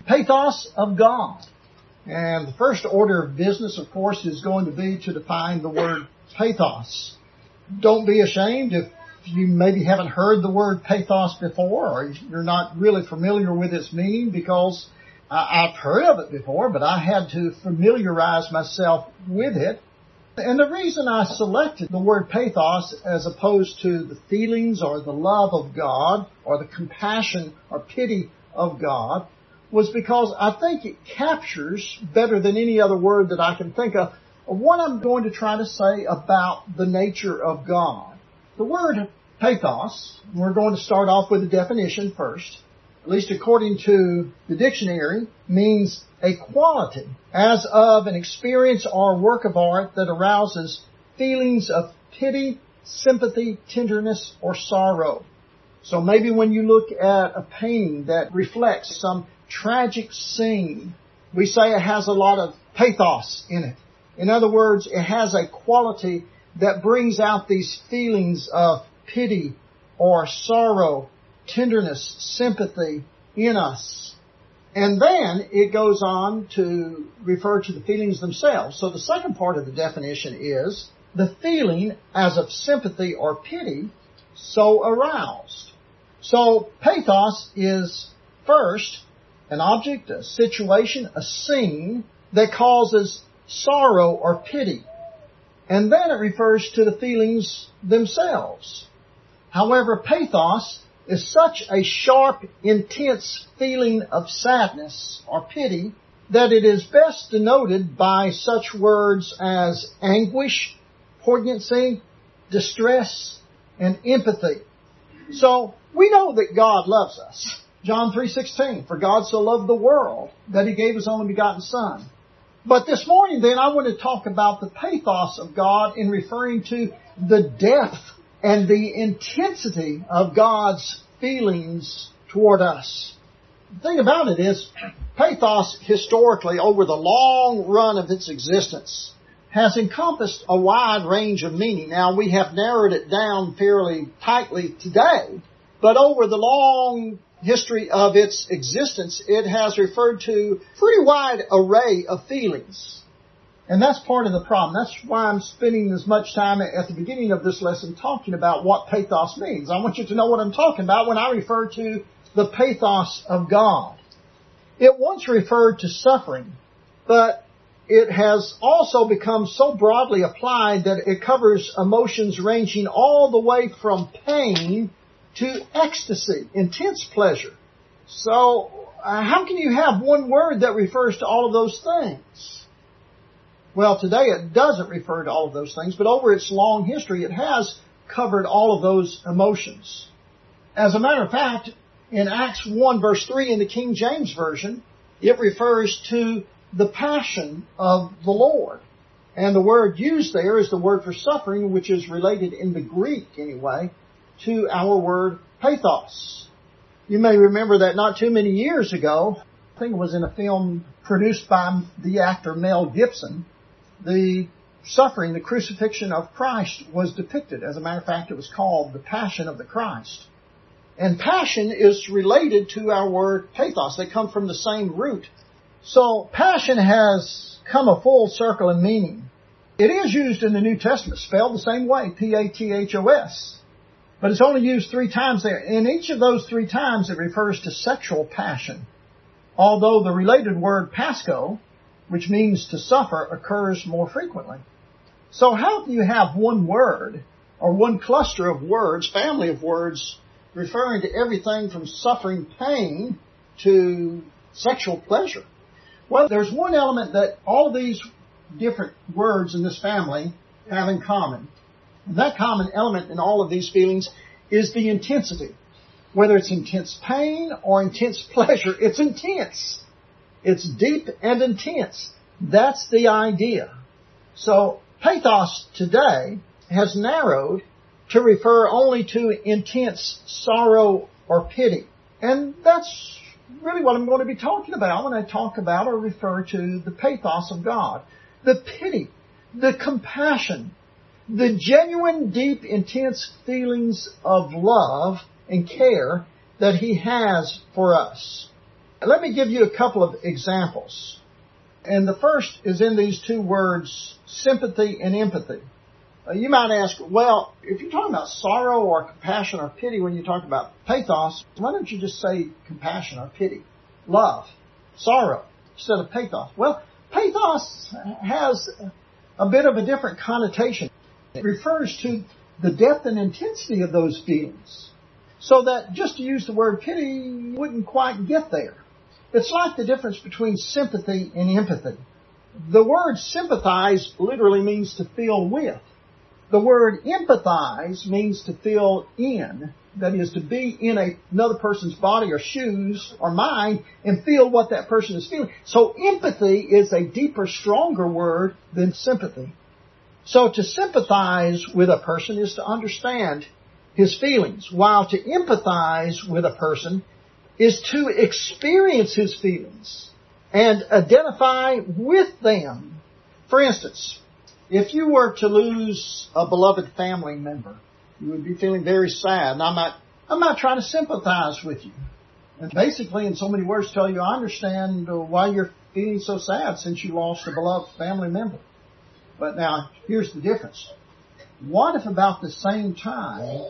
pathos of God. And the first order of business, of course, is going to be to define the word pathos. Don't be ashamed if you maybe haven't heard the word pathos before, or you're not really familiar with its meaning, because I've heard of it before, but I had to familiarize myself with it. And the reason I selected the word pathos as opposed to the feelings or the love of God or the compassion or pity of God was because I think it captures better than any other word that I can think of what I'm going to try to say about the nature of God. The word pathos, we're going to start off with a definition first, at least according to the dictionary, means a quality as of an experience or work of art that arouses feelings of pity, sympathy, tenderness, or sorrow. So maybe when you look at a painting that reflects some tragic scene, we say it has a lot of pathos in it. In other words, it has a quality that brings out these feelings of pity or sorrow, tenderness, sympathy in us. And then it goes on to refer to the feelings themselves. So the second part of the definition is the feeling as of sympathy or pity so aroused. So pathos is first an object, a situation, a scene that causes sorrow or pity. And then it refers to the feelings themselves. However, pathos is such a sharp, intense feeling of sadness or pity that it is best denoted by such words as anguish, poignancy, distress, and empathy. So we know that God loves us. John 3:16, for God so loved the world that He gave His only begotten Son. But this morning then I want to talk about the pathos of God in referring to the depth and the intensity of God's feelings toward us. The thing about it is, pathos historically over the long run of its existence has encompassed a wide range of meaning. Now we have narrowed it down fairly tightly today, but over the long history of its existence, it has referred to a pretty wide array of feelings. And that's part of the problem. That's why I'm spending as much time at the beginning of this lesson talking about what pathos means. I want you to know what I'm talking about when I refer to the pathos of God. It once referred to suffering, but it has also become so broadly applied that it covers emotions ranging all the way from pain to ecstasy, intense pleasure. So, how can you have one word that refers to all of those things? Well, today it doesn't refer to all of those things, but over its long history it has covered all of those emotions. As a matter of fact, in Acts 1 verse 3 in the King James Version, it refers to the passion of the Lord. And the word used there is the word for suffering, which is related in the Greek anyway to our word pathos. You may remember that not too many years ago, I think it was in a film produced by the actor Mel Gibson, the suffering, the crucifixion of Christ was depicted. As a matter of fact, it was called The Passion of the Christ. And passion is related to our word pathos. They come from the same root. So passion has come a full circle in meaning. It is used in the New Testament, spelled the same way, P-A-T-H-O-S. But it's only used 3 times there. In each of those 3 times, it refers to sexual passion. Although the related word pasco, which means to suffer, occurs more frequently. So how do you have one word, or one cluster of words, family of words, referring to everything from suffering pain to sexual pleasure? Well, there's one element that all of these different words in this family have in common. And that common element in all of these feelings is the intensity. Whether it's intense pain or intense pleasure, it's intense. It's deep and intense. That's the idea. So pathos today has narrowed to refer only to intense sorrow or pity. And that's really what I'm going to be talking about when I talk about or refer to the pathos of God. The pity, the compassion, the genuine, deep, intense feelings of love and care that He has for us. Let me give you a couple of examples. And the first is in these two words, sympathy and empathy. You might ask, well, if you're talking about sorrow or compassion or pity when you talk about pathos, why don't you just say compassion or pity? Love, sorrow, instead of pathos. Well, pathos has a bit of a different connotation. It refers to the depth and intensity of those feelings. So that just to use the word pity wouldn't quite get there. It's like the difference between sympathy and empathy. The word sympathize literally means to feel with. The word empathize means to feel in. That is, to be in another person's body or shoes or mind and feel what that person is feeling. So empathy is a deeper, stronger word than sympathy. So to sympathize with a person is to understand his feelings, while to empathize with a person is to experience his feelings and identify with them. For instance, if you were to lose a beloved family member, you would be feeling very sad. And I'm not trying to sympathize with you. And basically, in so many words, tell you I understand why you're feeling so sad since you lost a beloved family member. But now, here's the difference. What if about the same time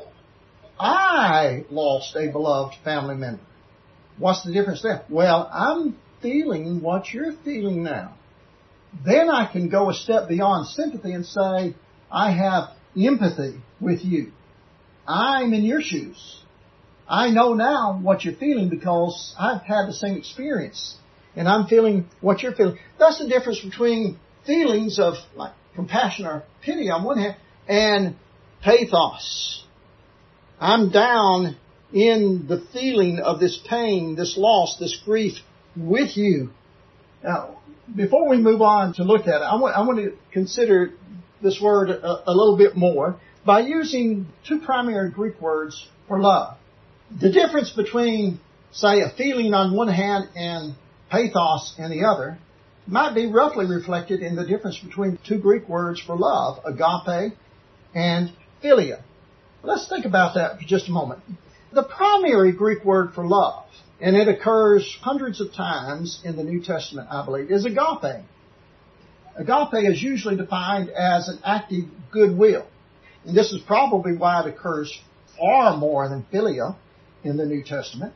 I lost a beloved family member? What's the difference there? Well, I'm feeling what you're feeling now. Then I can go a step beyond sympathy and say, I have empathy with you. I'm in your shoes. I know now what you're feeling because I've had the same experience. And I'm feeling what you're feeling. That's the difference between feelings of like compassion or pity on one hand and pathos. I'm down in the feeling of this pain, this loss, this grief with you. Now, before we move on to look at it, I want to consider this word a little bit more by using two primary Greek words for love. The difference between, say, a feeling on one hand and pathos in the other might be roughly reflected in the difference between two Greek words for love, agape and philia. Let's think about that for just a moment. The primary Greek word for love, and it occurs hundreds of times in the New Testament, I believe, is agape. Agape is usually defined as an active goodwill. And this is probably why it occurs far more than philia in the New Testament.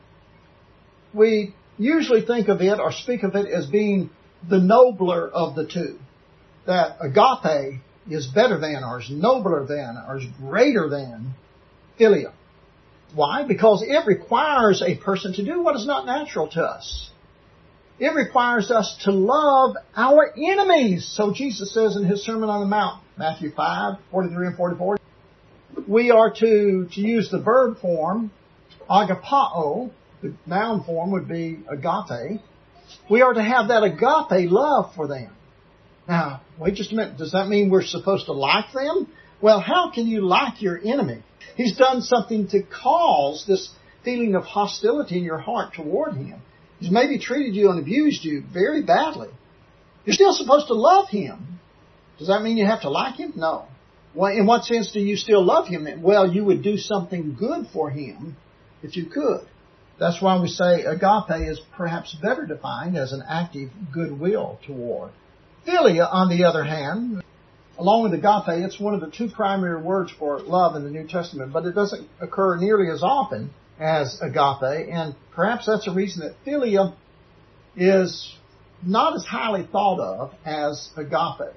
We usually think of it or speak of it as being the nobler of the two. That agape is better than, or is nobler than, or is greater than philia. Why? Because it requires a person to do what is not natural to us. It requires us to love our enemies. So Jesus says in his Sermon on the Mount, Matthew 5:43 and 44, we are to use the verb form, agapao. The noun form would be agape. We are to have that agape love for them. Now, wait just a minute. Does that mean we're supposed to like them? Well, how can you like your enemy? He's done something to cause this feeling of hostility in your heart toward him. He's maybe treated you and abused you very badly. You're still supposed to love him. Does that mean you have to like him? No. Well, in what sense do you still love him? Well, you would do something good for him if you could. That's why we say agape is perhaps better defined as an active goodwill toward. Philia, on the other hand, along with agape, it's one of the two primary words for love in the New Testament, but it doesn't occur nearly as often as agape, and perhaps that's a reason that philia is not as highly thought of as agape.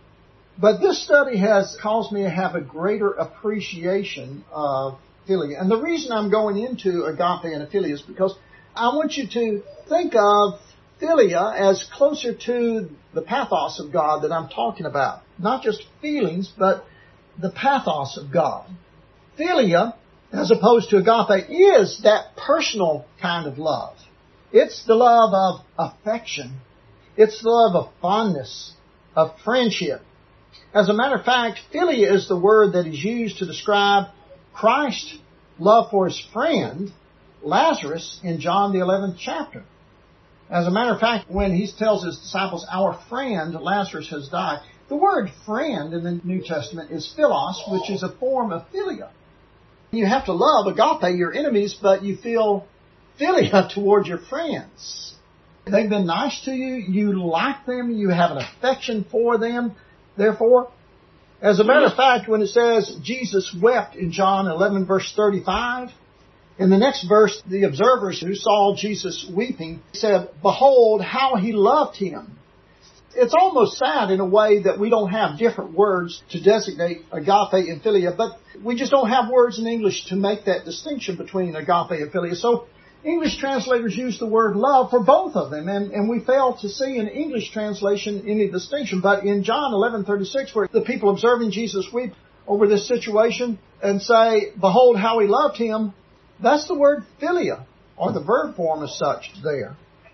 But this study has caused me to have a greater appreciation of philia. And the reason I'm going into agape and philia is because I want you to think of philia as closer to the pathos of God that I'm talking about. Not just feelings, but the pathos of God. Philia, as opposed to agape, is that personal kind of love. It's the love of affection. It's the love of fondness, of friendship. As a matter of fact, philia is the word that is used to describe Christ's love for his friend, Lazarus, in John the 11th chapter. As a matter of fact, when he tells his disciples, our friend Lazarus has died, the word friend in the New Testament is philos, which is a form of philia. You have to love agape your enemies, but you feel philia toward your friends. They've been nice to you. You like them. You have an affection for them. Therefore, as a matter of fact, when it says Jesus wept in John 11 verse 35, in the next verse, the observers who saw Jesus weeping said, "Behold, how he loved him." It's almost sad in a way that we don't have different words to designate agape and philia, but we just don't have words in English to make that distinction between agape and philia. So English translators use the word love for both of them, and we fail to see in English translation any distinction. But in John 11:36, where the people observing Jesus weep over this situation and say, "Behold how he loved him," that's the word philia, or the verb form as such there.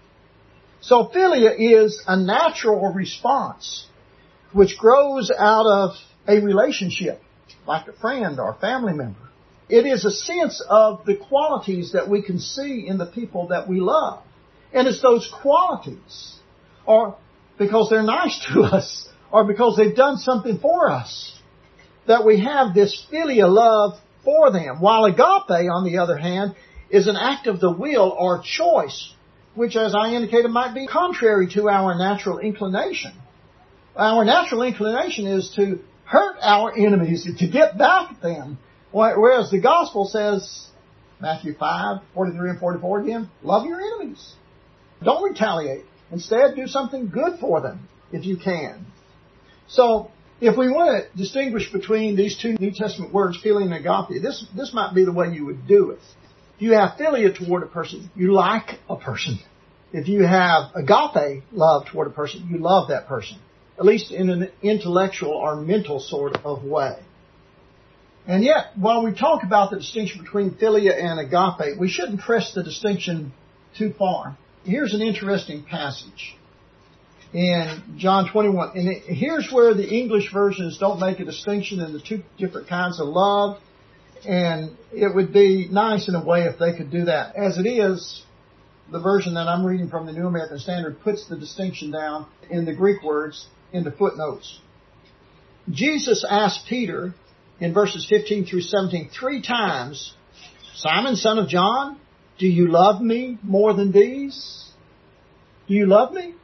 So philia is a natural response which grows out of a relationship, like a friend or a family member. It is a sense of the qualities that we can see in the people that we love. And it's those qualities, or because they're nice to us, or because they've done something for us, that we have this philia love for them. While agape, on the other hand, is an act of the will or choice, which, as I indicated, might be contrary to our natural inclination. Our natural inclination is to hurt our enemies, to get back at them. Whereas the gospel says, Matthew 5:43 and 44 again, love your enemies. Don't retaliate. Instead, do something good for them if you can. So, if we want to distinguish between these two New Testament words, philia and agape, this might be the way you would do it. If you have philia toward a person, you like a person. If you have agape love toward a person, you love that person, at least in an intellectual or mental sort of way. And yet, while we talk about the distinction between philia and agape, we shouldn't press the distinction too far. Here's an interesting passage in John 21. And here's where the English versions don't make a distinction in the two different kinds of love. And it would be nice in a way if they could do that. As it is, the version that I'm reading from the New American Standard puts the distinction down in the Greek words in the footnotes. Jesus asked Peter in verses 15 through 17 3 times, "Simon, son of John, do you love me more than these? Do you love me?"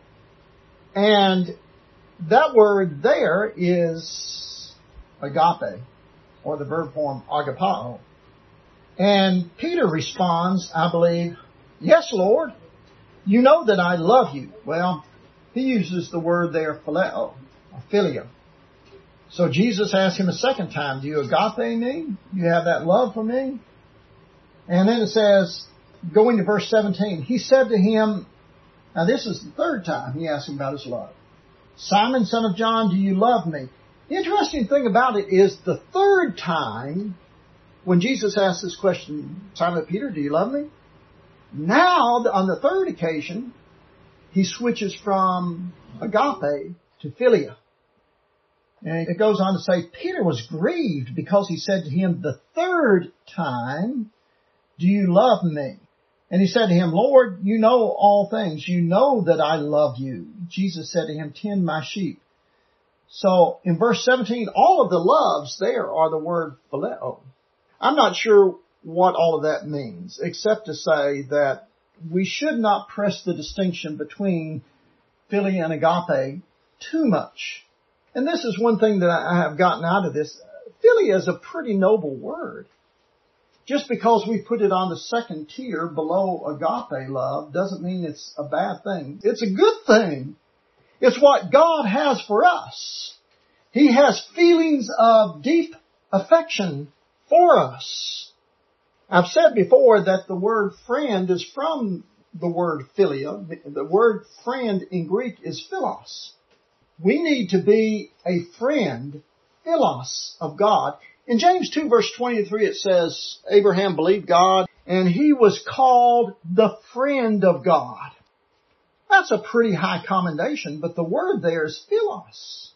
And that word there is agape, or the verb form agapao. And Peter responds, I believe, "Yes, Lord, you know that I love you." Well, he uses the word there, phileo, or philia. So Jesus asked him a second time, "Do you agape me? Do you have that love for me?" And then it says, going to verse 17, he said to him, now this is the third time he asked him about his love, "Simon, son of John, do you love me?" The interesting thing about it is the third time when Jesus asked this question, "Simon Peter, do you love me?" Now, on the third occasion, he switches from agape to philia. And it goes on to say, Peter was grieved because he said to him the third time, "Do you love me?" And he said to him, "Lord, you know all things. You know that I love you." Jesus said to him, "Tend my sheep." So in verse 17, all of the loves there are the word phileo. I'm not sure what all of that means, except to say that we should not press the distinction between philia and agape too much. And this is one thing that I have gotten out of this. Philia is a pretty noble word. Just because we put it on the second tier below agape love doesn't mean it's a bad thing. It's a good thing. It's what God has for us. He has feelings of deep affection for us. I've said before that the word friend is from the word philia. The word friend in Greek is philos. We need to be a friend, philos, of God. In James 2 verse 23 it says, Abraham believed God and he was called the friend of God. That's a pretty high commendation, but the word there is philos.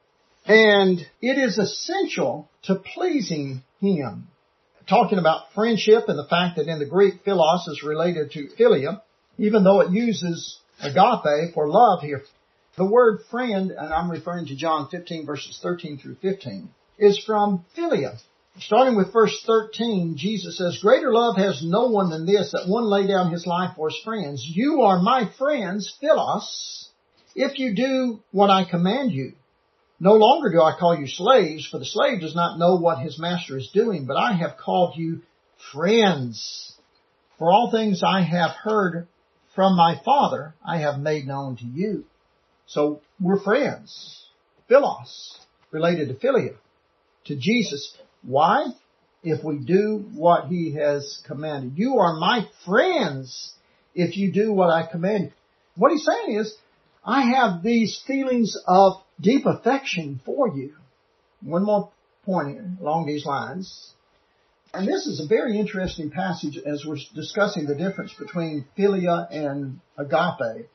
And it is essential to pleasing Him. Talking about friendship and the fact that in the Greek philos is related to philia, even though it uses agape for love here. The word friend, and I'm referring to John 15 verses 13 through 15, is from philia. Starting with verse 13, Jesus says, "Greater love has no one than this, that one lay down his life for his friends. You are my friends, Philos, if you do what I command you. No longer do I call you slaves, for the slave does not know what his master is doing, but I have called you friends. For all things I have heard from my Father, I have made known to you." So we're friends. Philos, related to Philia, to Jesus. Why? If we do what he has commanded. You are my friends if you do what I command. What he's saying is, I have these feelings of deep affection for you. One more point along these lines. And this is a very interesting passage as we're discussing the difference between philia and agape.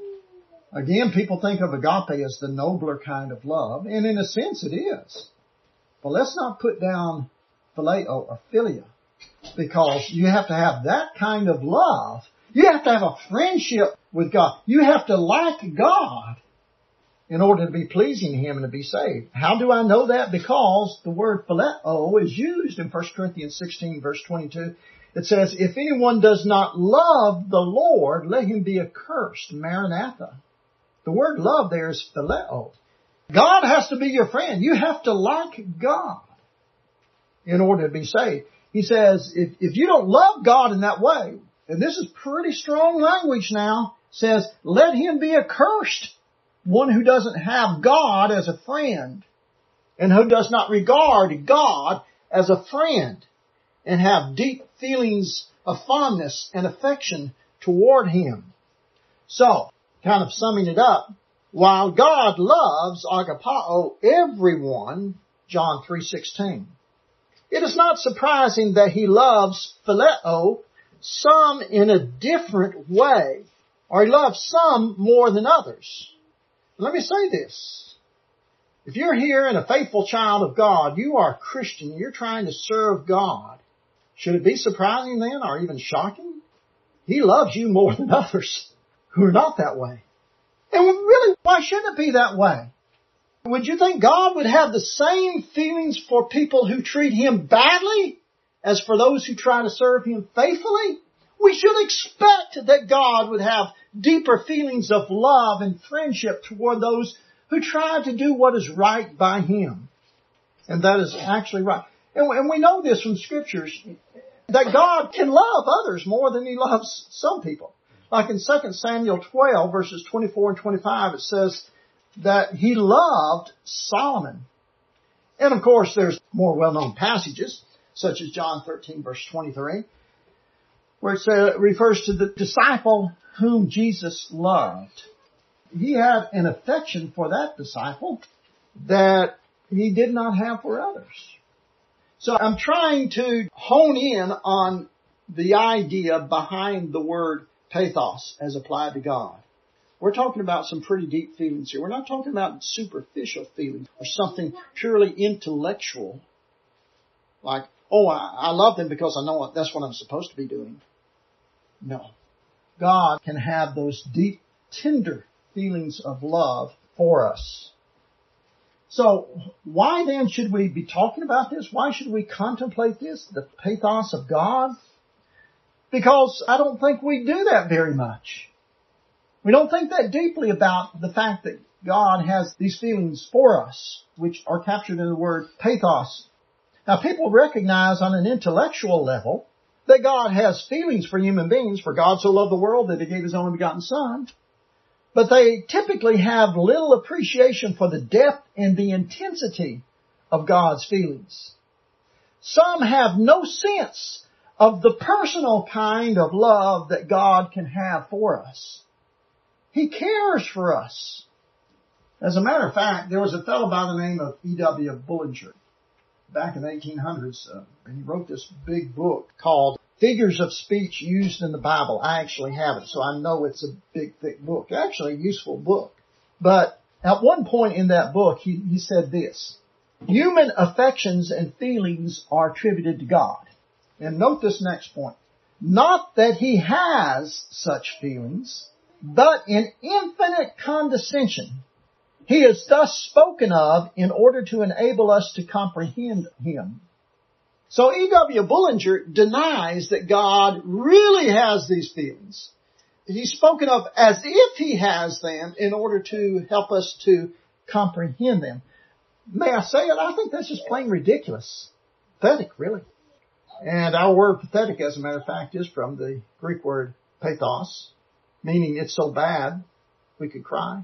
Again, people think of agape as the nobler kind of love, and in a sense it is. But let's not put down phileo or philia, because you have to have that kind of love. You have to have a friendship with God. You have to like God in order to be pleasing to him and to be saved. How do I know that? Because the word phileo is used in 1 Corinthians 16 verse 22. It says, "If anyone does not love the Lord, let him be accursed." Maranatha. The word love there is phileo. God has to be your friend. You have to like God in order to be saved. He says, if you don't love God in that way, and this is pretty strong language now, says, let him be accursed. One who doesn't have God as a friend and who does not regard God as a friend and have deep feelings of fondness and affection toward him. So, kind of summing it up, while God loves, agapao, everyone, John 3:16, it is not surprising that he loves phileo, some in a different way, or he loves some more than others. Let me say this. If you're here and a faithful child of God, you are a Christian, you're trying to serve God, should it be surprising then, or even shocking? He loves you more than others who are not that way. And really, why shouldn't it be that way? Would you think God would have the same feelings for people who treat him badly as for those who try to serve him faithfully? We should expect that God would have deeper feelings of love and friendship toward those who try to do what is right by him. And that is actually right. And we know this from scriptures, that God can love others more than he loves some people. Like in 2 Samuel 12, verses 24 and 25, it says that he loved Solomon. And of course, there's more well-known passages, such as John 13, verse 23, where it refers to the disciple whom Jesus loved. He had an affection for that disciple that he did not have for others. So I'm trying to hone in on the idea behind the word pathos as applied to God. We're talking about some pretty deep feelings here. We're not talking about superficial feelings or something purely intellectual. Like, oh, I love them because I know that's what I'm supposed to be doing. No. God can have those deep, tender feelings of love for us. So, why then should we be talking about this? Why should we contemplate this, the pathos of God? Because I don't think we do that very much. We don't think that deeply about the fact that God has these feelings for us, which are captured in the word pathos. Now, people recognize on an intellectual level that God has feelings for human beings, for God so loved the world that he gave his only begotten Son. But they typically have little appreciation for the depth and the intensity of God's feelings. Some have no sense of the personal kind of love that God can have for us. He cares for us. As a matter of fact, there was a fellow by the name of E.W. Bullinger back in the 1800s, and he wrote this big book called Figures of Speech Used in the Bible. I actually have it, so I know it's a big, thick book. Actually, a useful book. But at one point in that book, he said this: human affections and feelings are attributed to God. And note this next point. Not that he has such feelings, but in infinite condescension, he is thus spoken of in order to enable us to comprehend him. So E.W. Bullinger denies that God really has these feelings. He's spoken of as if He has them in order to help us to comprehend them. May I say it? I think that's just plain ridiculous. Pathetic, really. And our word pathetic, as a matter of fact, is from the Greek word pathos, meaning it's so bad we could cry.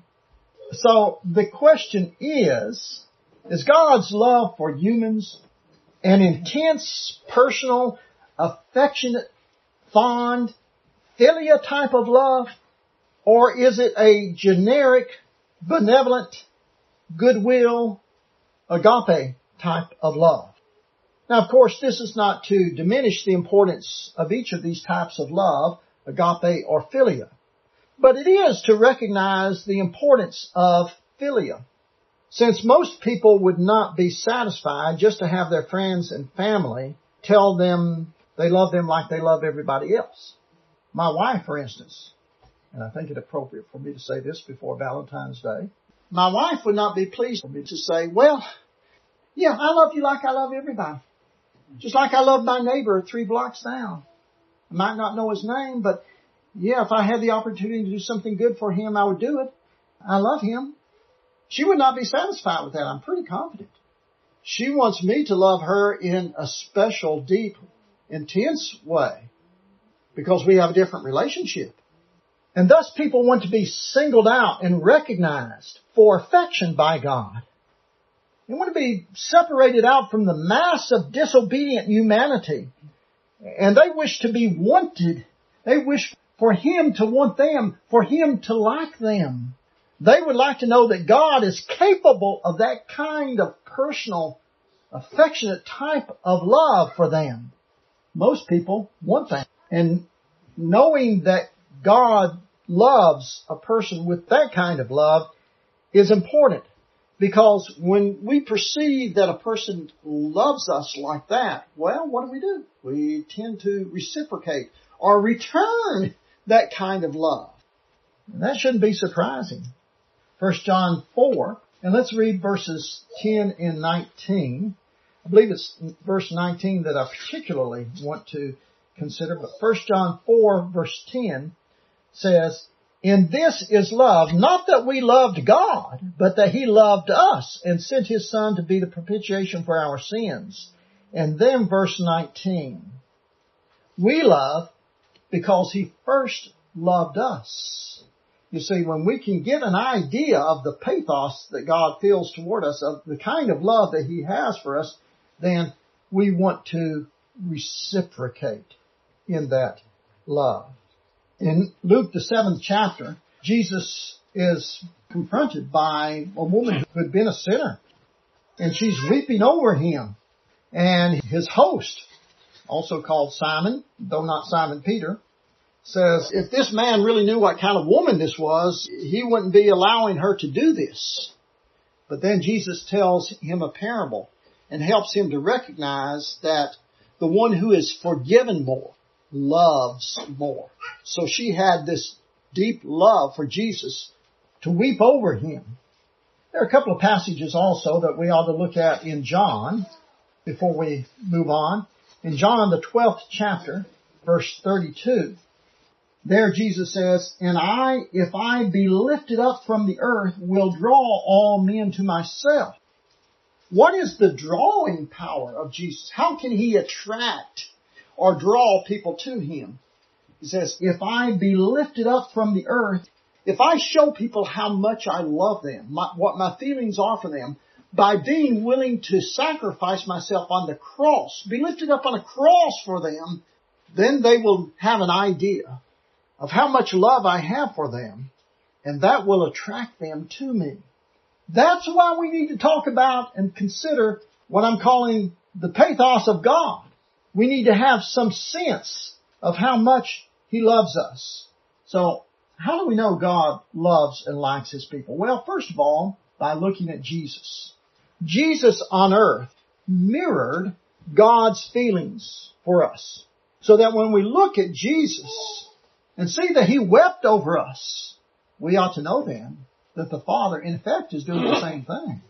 So the question is God's love for humans an intense, personal, affectionate, fond, philia type of love? Or is it a generic, benevolent, goodwill, agape type of love? Now, of course, this is not to diminish the importance of each of these types of love, agape or philia. But it is to recognize the importance of philia. Since most people would not be satisfied just to have their friends and family tell them they love them like they love everybody else. My wife, for instance, and I think it appropriate for me to say this before Valentine's Day, my wife would not be pleased for me to say, well, yeah, I love you like I love everybody. Just like I love my neighbor 3 blocks down. I might not know his name, but yeah, if I had the opportunity to do something good for him, I would do it. I love him. She would not be satisfied with that. I'm pretty confident. She wants me to love her in a special, deep, intense way because we have a different relationship. And thus people want to be singled out and recognized for affection by God. They want to be separated out from the mass of disobedient humanity. And they wish to be wanted. They wish for Him to want them, for Him to like them. They would like to know that God is capable of that kind of personal, affectionate type of love for them. Most people want that. And knowing that God loves a person with that kind of love is important. Because when we perceive that a person loves us like that, well, what do? We tend to reciprocate or return that kind of love. And that shouldn't be surprising. 1 John 4, and let's read verses 10 and 19. I believe it's verse 19 that I particularly want to consider. But 1 John 4, verse 10 says, "In this is love, not that we loved God, but that He loved us and sent His Son to be the propitiation for our sins." And then verse 19, "We love because He first loved us." You see, when we can get an idea of the pathos that God feels toward us, of the kind of love that He has for us, then we want to reciprocate in that love. In Luke, the 7th chapter, Jesus is confronted by a woman who had been a sinner. And she's weeping over Him. And His host, also called Simon, though not Simon Peter, says, if this man really knew what kind of woman this was, he wouldn't be allowing her to do this. But then Jesus tells him a parable and helps him to recognize that the one who is forgiven more loves more. So she had this deep love for Jesus to weep over Him. There are a couple of passages also that we ought to look at in John before we move on. In John, the 12th chapter, verse 32, there Jesus says, "And I, if I be lifted up from the earth, will draw all men to myself." What is the drawing power of Jesus? How can He attract or draw people to Him? He says, if I be lifted up from the earth, if I show people how much I love them, what my feelings are for them, by being willing to sacrifice myself on the cross, be lifted up on a cross for them, then they will have an idea of how much love I have for them, and that will attract them to me. That's why we need to talk about and consider what I'm calling the pathos of God. We need to have some sense of how much He loves us. So, how do we know God loves and likes His people? Well, first of all, by looking at Jesus. Jesus on earth mirrored God's feelings for us. So that when we look at Jesus and see that He wept over us, we ought to know then that the Father, in effect, is doing the same thing.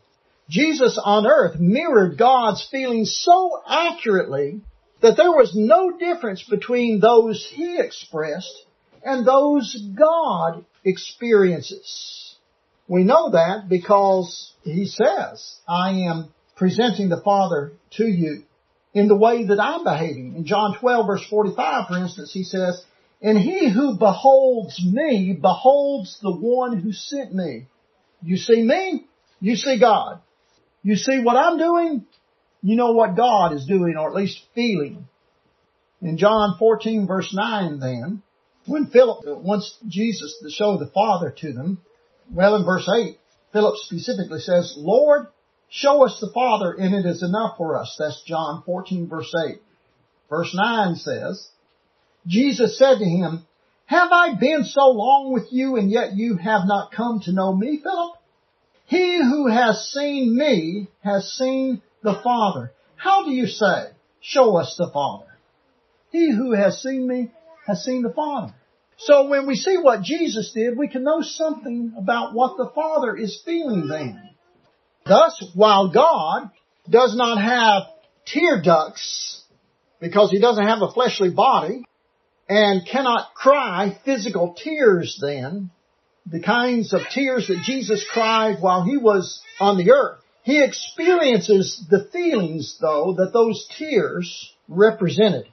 Jesus on earth mirrored God's feelings so accurately that there was no difference between those He expressed and those God experiences. We know that because He says, I am presenting the Father to you in the way that I'm behaving. In John 12 verse 45, for instance, He says, and he who beholds me beholds the one who sent me. You see me, you see God. You see what I'm doing, you know what God is doing, or at least feeling. In John 14 verse 9 then, when Philip wants Jesus to show the Father to them, well, in verse 8, Philip specifically says, Lord, show us the Father and it is enough for us. That's John 14 verse 8. Verse 9 says, Jesus said to him, have I been so long with you and yet you have not come to know me, Philip? He who has seen me has seen the Father. How do you say, show us the Father? He who has seen me has seen the Father. So when we see what Jesus did, we can know something about what the Father is feeling then. Thus, while God does not have tear ducts because He doesn't have a fleshly body and cannot cry physical tears then, the kinds of tears that Jesus cried while He was on the earth, He experiences the feelings, though, that those tears represented.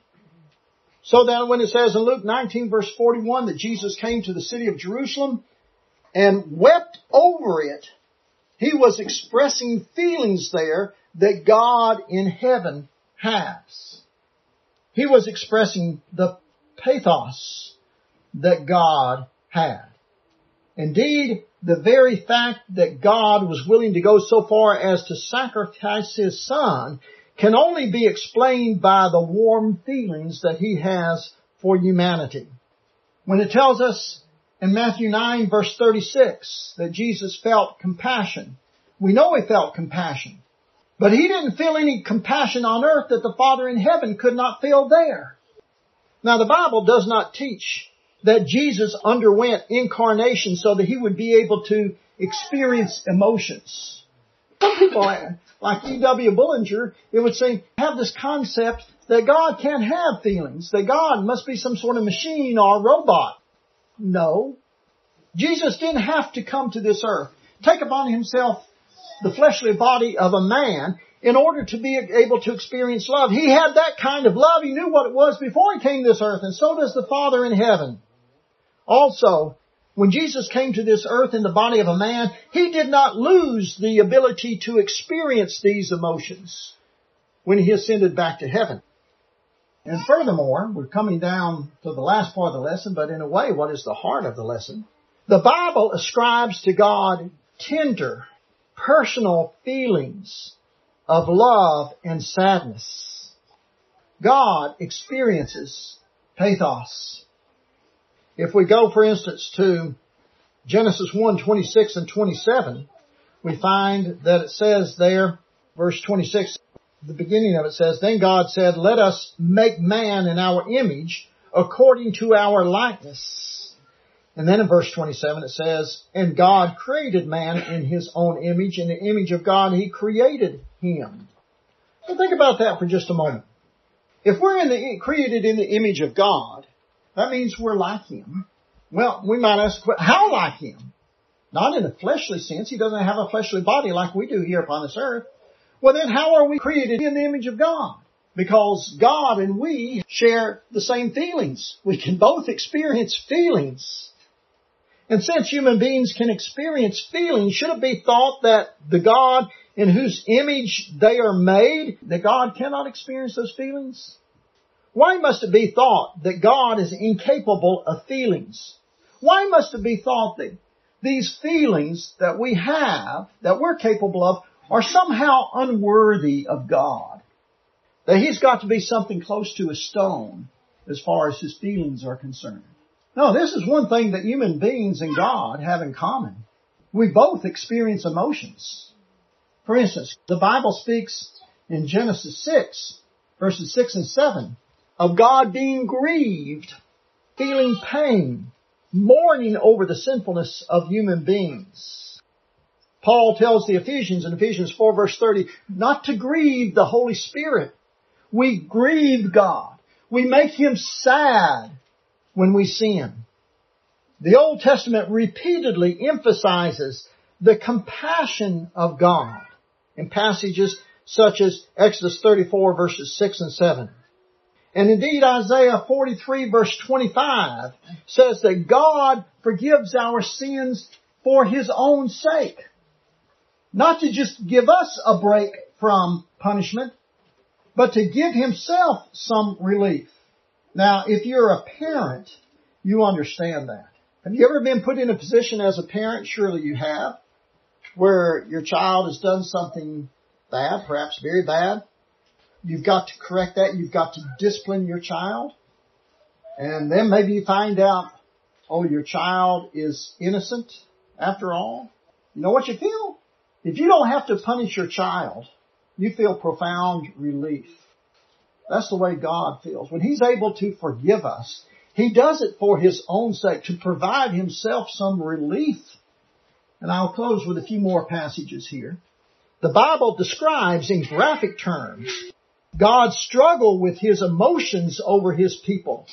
So then when it says in Luke 19 verse 41 that Jesus came to the city of Jerusalem and wept over it, He was expressing feelings there that God in heaven has. He was expressing the pathos that God had. Indeed, the very fact that God was willing to go so far as to sacrifice His Son can only be explained by the warm feelings that He has for humanity. When it tells us in Matthew 9 verse 36 that Jesus felt compassion, we know He felt compassion. But He didn't feel any compassion on earth that the Father in heaven could not feel there. Now the Bible does not teach that Jesus underwent incarnation so that He would be able to experience emotions. Some people, like E.W. Bullinger, it would say, have this concept that God can't have feelings, that God must be some sort of machine or robot. No. Jesus didn't have to come to this earth, take upon Himself the fleshly body of a man in order to be able to experience love. He had that kind of love. He knew what it was before He came to this earth, and so does the Father in heaven. Also, when Jesus came to this earth in the body of a man, He did not lose the ability to experience these emotions when He ascended back to heaven. And furthermore, we're coming down to the last part of the lesson, but in a way, what is the heart of the lesson? The Bible ascribes to God tender, personal feelings of love and sadness. God experiences pathos. If we go, for instance, to Genesis 1:26 and 27, we find that it says there, verse 26, the beginning of it says, then God said, let us make man in our image according to our likeness. And then in verse 27 it says, and God created man in His own image. In the image of God He created him. So think about that for just a moment. If we're created in the image of God, that means we're like Him. Well, we might ask, how like Him? Not in a fleshly sense. He doesn't have a fleshly body like we do here upon this earth. Well, then how are we created in the image of God? Because God and we share the same feelings. We can both experience feelings. And since human beings can experience feelings, should it be thought that the God in whose image they are made, that God cannot experience those feelings? Why must it be thought that God is incapable of feelings? Why must it be thought that these feelings that we have, that we're capable of, are somehow unworthy of God? That He's got to be something close to a stone as far as His feelings are concerned. No, this is one thing that human beings and God have in common. We both experience emotions. For instance, the Bible speaks in Genesis 6, verses 6 and 7, of God being grieved, feeling pain, mourning over the sinfulness of human beings. Paul tells the Ephesians in Ephesians 4 verse 30, not to grieve the Holy Spirit. We grieve God. We make Him sad when we sin. The Old Testament repeatedly emphasizes the compassion of God in passages such as Exodus 34 verses 6 and 7. And indeed Isaiah 43 verse 25 says that God forgives our sins for His own sake. Not to just give us a break from punishment, but to give Himself some relief. Now, if you're a parent, you understand that. Have you ever been put in a position as a parent? Surely you have, where your child has done something bad, perhaps very bad. You've got to correct that. You've got to discipline your child. And then maybe you find out, oh, your child is innocent after all. You know what you feel? If you don't have to punish your child, you feel profound relief. That's the way God feels. When He's able to forgive us, He does it for His own sake, to provide Himself some relief. And I'll close with a few more passages here. The Bible describes in graphic terms God's struggle with His emotions over His people.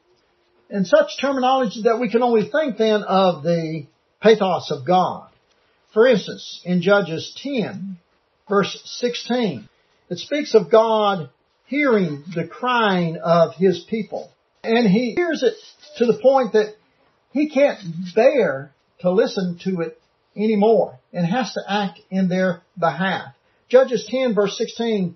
And such terminology that we can only think then of the pathos of God. For instance, in Judges 10, verse 16, it speaks of God hearing the crying of His people. And He hears it to the point that He can't bear to listen to it anymore and has to act in their behalf. Judges 10 verse 16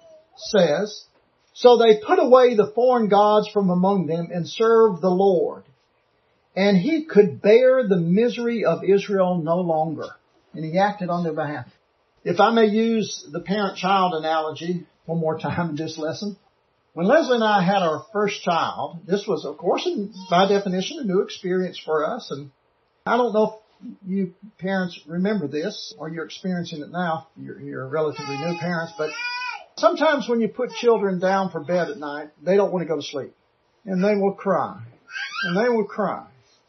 says, so they put away the foreign gods from among them and served the Lord. And He could bear the misery of Israel no longer. And He acted on their behalf. If I may use the parent-child analogy one more time in this lesson. When Leslie and I had our first child, this was, of course, by definition, a new experience for us. And I don't know if you parents remember this, or you're experiencing it now. You're relatively new parents, but sometimes when you put children down for bed at night, they don't want to go to sleep. And they will cry. And they will cry.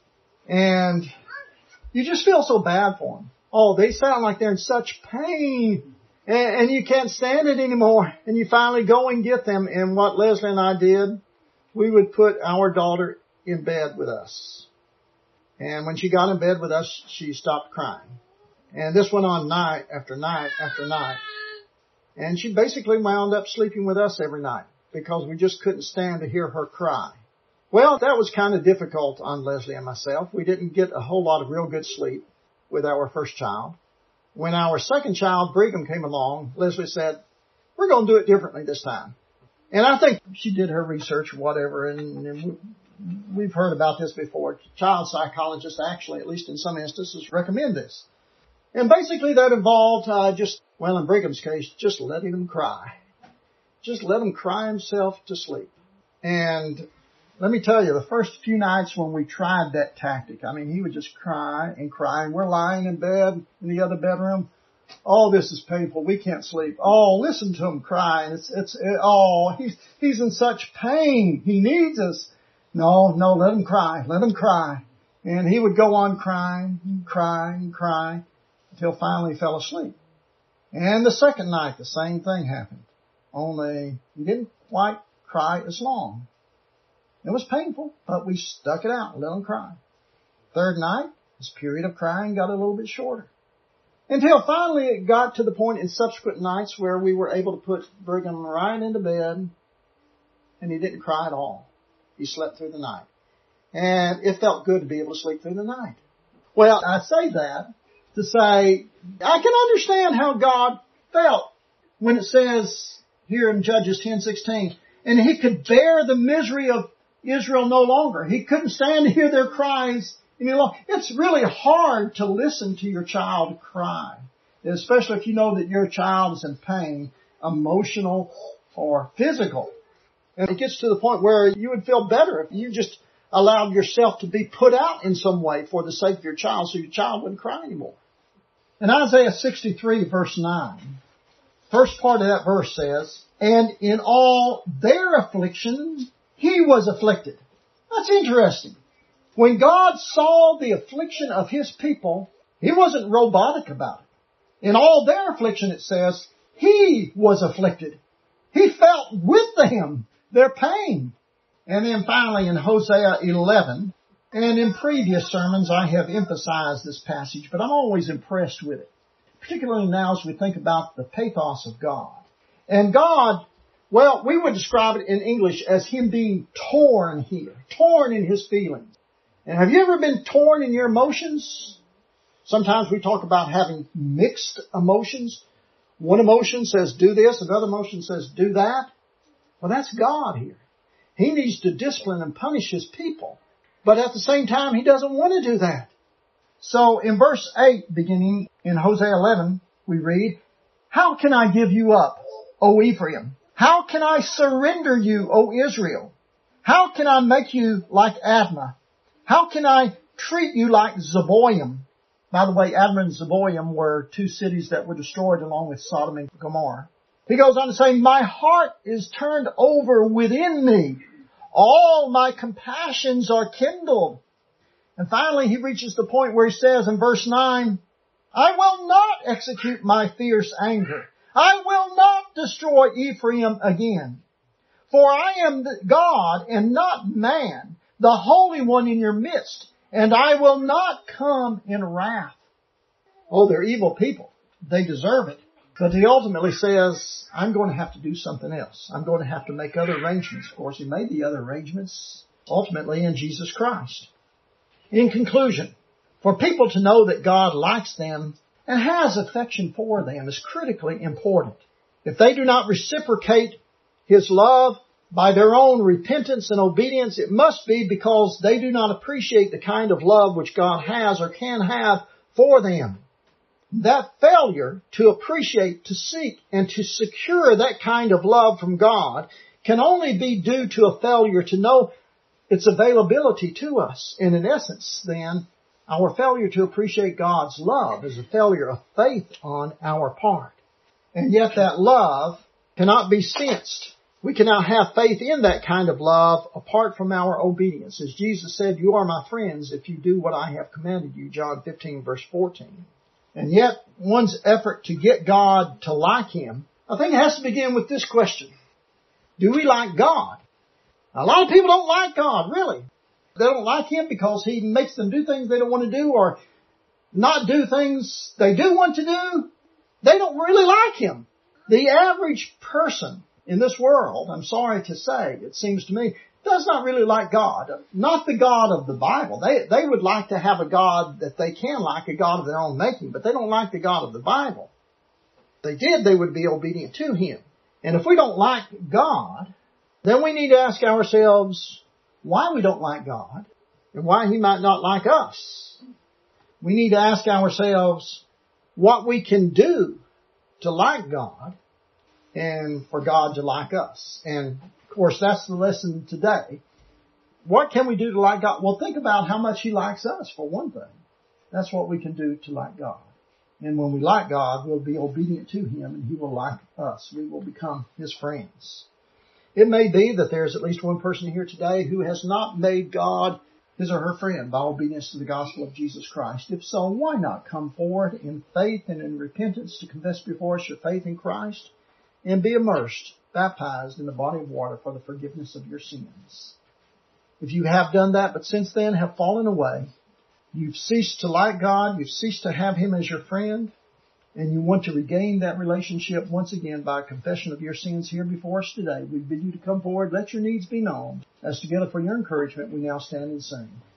And you just feel so bad for them. Oh, they sound like they're in such pain. And you can't stand it anymore. And you finally go and get them. And what Leslie and I did, we would put our daughter in bed with us. And when she got in bed with us, she stopped crying. And this went on night after night after night. And she basically wound up sleeping with us every night because we just couldn't stand to hear her cry. Well, that was kind of difficult on Leslie and myself. We didn't get a whole lot of real good sleep with our first child. When our second child, Brigham, came along, Leslie said, we're going to do it differently this time. And I think she did her research or whatever, and we've heard about this before. Child psychologists actually, at least in some instances, recommend this. And basically that involved in Brigham's case, just letting him cry. Just let him cry himself to sleep. And let me tell you, the first few nights when we tried that tactic, he would just cry and cry, and we're lying in bed in the other bedroom. Oh, this is painful. We can't sleep. Oh, listen to him cry. He's in such pain. He needs us. No, let him cry. Let him cry. And he would go on crying and crying and crying until finally he fell asleep. And the second night, the same thing happened. Only he didn't quite cry as long. It was painful, but we stuck it out and let him cry. Third night, this period of crying got a little bit shorter. Until finally it got to the point in subsequent nights where we were able to put Brigham right into bed, and he didn't cry at all. He slept through the night. And it felt good to be able to sleep through the night. Well, I say that to say, I can understand how God felt when it says here in Judges 10:16, and He could bear the misery of Israel no longer. He couldn't stand to hear their cries any longer. It's really hard to listen to your child cry, especially if you know that your child is in pain, emotional or physical. And it gets to the point where you would feel better if you just allowed yourself to be put out in some way for the sake of your child so your child wouldn't cry anymore. In Isaiah 63 verse 9, first part of that verse says, and in all their affliction, He was afflicted. That's interesting. When God saw the affliction of His people, He wasn't robotic about it. In all their affliction, it says, He was afflicted. He felt with them their pain. And then finally in Hosea 11, and in previous sermons I have emphasized this passage, but I'm always impressed with it, particularly now as we think about the pathos of God. And God, well, we would describe it in English as Him being torn here, torn in His feelings. And have you ever been torn in your emotions? Sometimes we talk about having mixed emotions. One emotion says do this, another emotion says do that. Well, that's God here. He needs to discipline and punish His people. But at the same time, He doesn't want to do that. So in verse 8, beginning in Hosea 11, we read, How can I give you up, O Ephraim? How can I surrender you, O Israel? How can I make you like Admah? How can I treat you like Zeboim? By the way, Admah and Zeboim were two cities that were destroyed along with Sodom and Gomorrah. He goes on to say, My heart is turned over within me. All my compassions are kindled. And finally, he reaches the point where he says in verse 9, I will not execute my fierce anger. I will not destroy Ephraim again. For I am God and not man, the Holy One in your midst, and I will not come in wrath. Oh, they're evil people. They deserve it. But he ultimately says, I'm going to have to do something else. I'm going to have to make other arrangements. Of course, he made the other arrangements ultimately in Jesus Christ. In conclusion, for people to know that God likes them and has affection for them is critically important. If they do not reciprocate His love by their own repentance and obedience, it must be because they do not appreciate the kind of love which God has or can have for them. That failure to appreciate, to seek, and to secure that kind of love from God can only be due to a failure to know its availability to us. And in essence, then, our failure to appreciate God's love is a failure of faith on our part. And yet that love cannot be sensed. We cannot have faith in that kind of love apart from our obedience. As Jesus said, You are my friends if you do what I have commanded you, John 15, verse 14. And yet, one's effort to get God to like Him, I think it has to begin with this question. Do we like God? A lot of people don't like God, really. They don't like Him because He makes them do things they don't want to do or not do things they do want to do. They don't really like Him. The average person in this world, I'm sorry to say, it seems to me, does not really like God. Not the God of the Bible. They would like to have a God that they can like, a God of their own making, but they don't like the God of the Bible. If they did, they would be obedient to Him. And if we don't like God, then we need to ask ourselves why we don't like God and why He might not like us. We need to ask ourselves what we can do to like God and for God to like us. And of course, that's the lesson today. What can we do to like God? Well, think about how much He likes us, for one thing. That's what we can do to like God. And when we like God, we'll be obedient to Him and He will like us. We will become His friends. It may be that there's at least one person here today who has not made God his or her friend by obedience to the gospel of Jesus Christ. If so, why not come forward in faith and in repentance to confess before us your faith in Christ and be immersed, baptized in the body of water for the forgiveness of your sins. If you have done that, but since then have fallen away, you've ceased to like God, you've ceased to have Him as your friend, and you want to regain that relationship once again by a confession of your sins here before us today, we bid you to come forward, let your needs be known. As together for your encouragement, we now stand and sing.